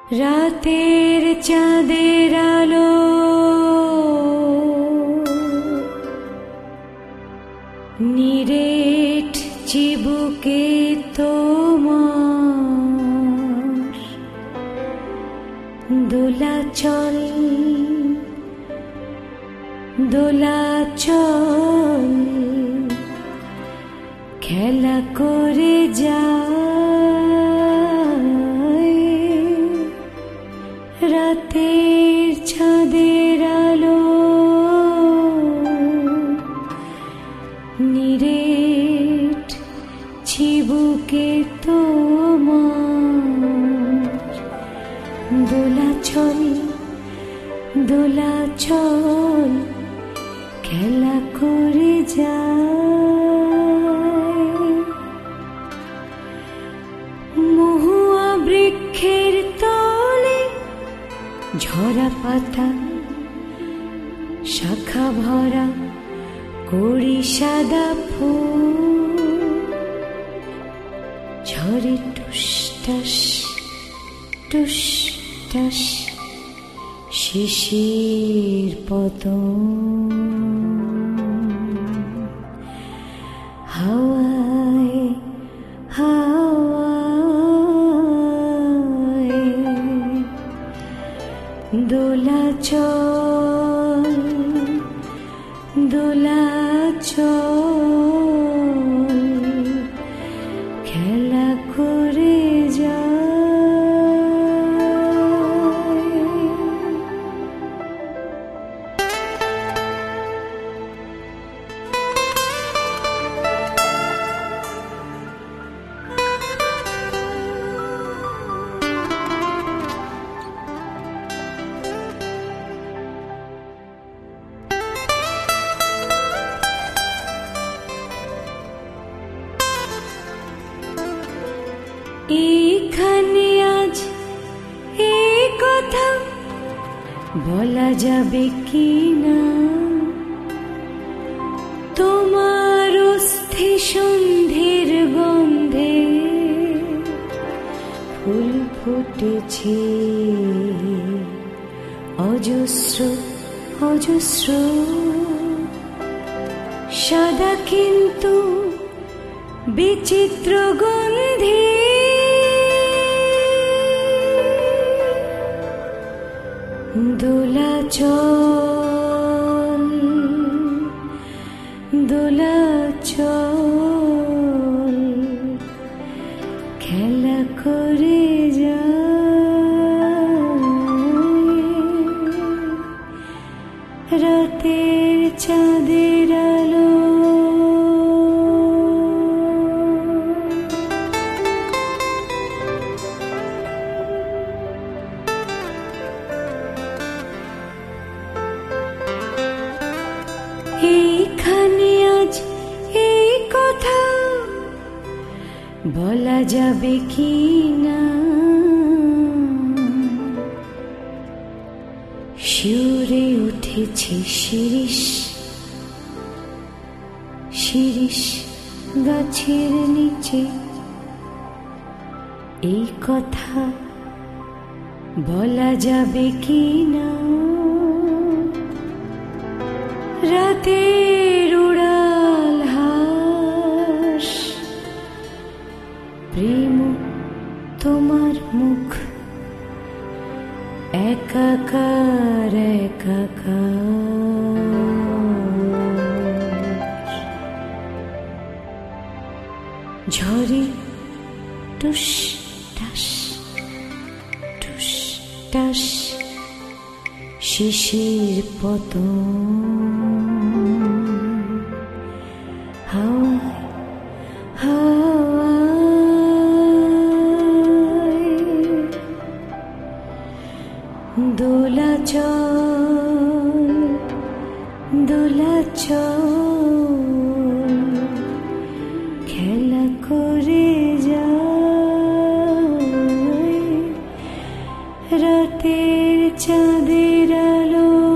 রাতের চাঁদের আলো নিরেট চিবুকে তোমার দোলাচল দোলাচল খেলা করে যায় রাতের চাঁদের আলো নিরেট চিবুকে তোমার দোলাচল দোলাচল খেলা করে যায় মহুয়া বৃক্ষের তলে ঝরা পাতা শাখা ভরা কড়ি সাদা ফুল ঝরে টুসটাস টুসটাস শিশির পতন হাওয়ায় হাওয়ায় দোলাচল দোলাচল খেলা করে যায় এখানে আজ এই কথা বলা যাবে কি না তোমার অস্থি সন্ধির গন্ধে ফুল ফুটেছে অজস্র অজস্র সাদা কিন্তু বিচিত্র গন্ধে দোলাচল দোলাচল খেলা করে যায় রাতের চাঁদের আলো এইখানে আজ এই কথা বলা যাবে কি না শিউরে উঠেছে শিরিষ শিরিষ গাছের নিচে এই কথা বলা যাবে কি না রাতের উড়াল হাস প্রেম তোমার মুখ একাকার একাকার ঝরে টুস টাস টুস টাস শিশির পতন হাওয়ায় হাওয়ায় দোলাচল দোলাচল খেলা করে যায় রাতের চাঁদের আলো